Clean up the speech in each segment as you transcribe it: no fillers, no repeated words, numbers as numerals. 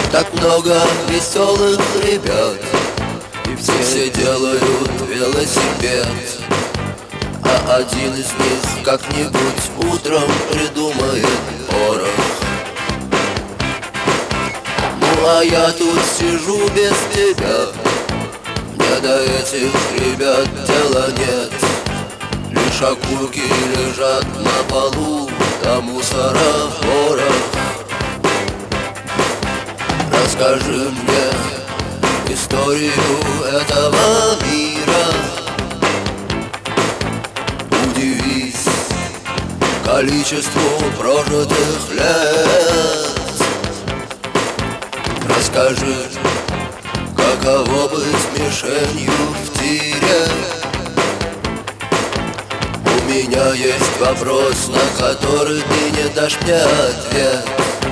Так много веселых ребят, и все делают велосипед. А один из них как-нибудь утром придумает порох. Ну а я тут сижу без тебя, мне до этих ребят дела нет. Лишь окурки лежат на полу, да мусора ворох. Расскажи мне историю этого мира, удивись количеству прожитых лет. Расскажи, каково быть мишенью в тире. У меня есть вопрос, на который ты не дашь мне ответ.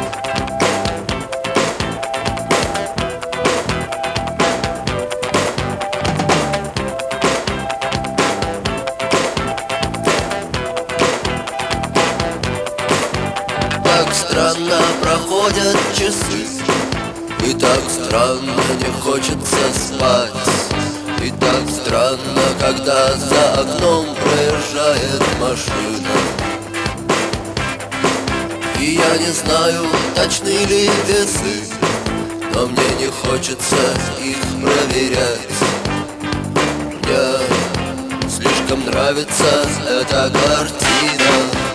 Так странно проходят часы, и так странно не хочется спать. И так странно, когда за окном проезжает машина. И я не знаю, точны ли весы, но мне не хочется их проверять. Мне слишком нравится эта картина.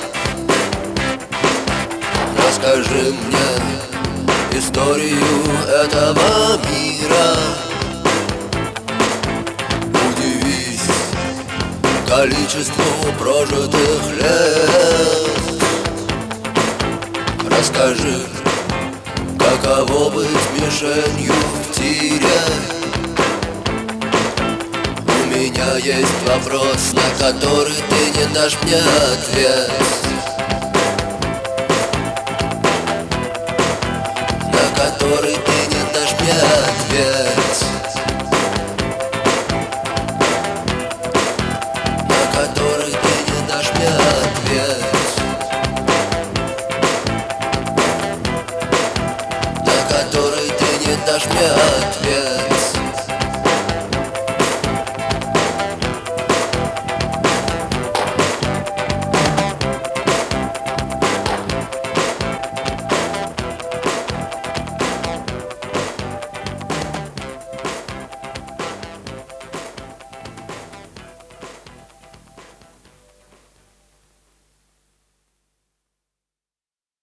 Расскажи мне историю этого мира, удивись количеству прожитых лет. Расскажи, каково быть мишенью в тире. У меня есть вопрос, на который ты не дашь мне ответ. На который ты не дашь мне ответ. На который ты не дашь мне ответ. На который ты не дашь мне ответ.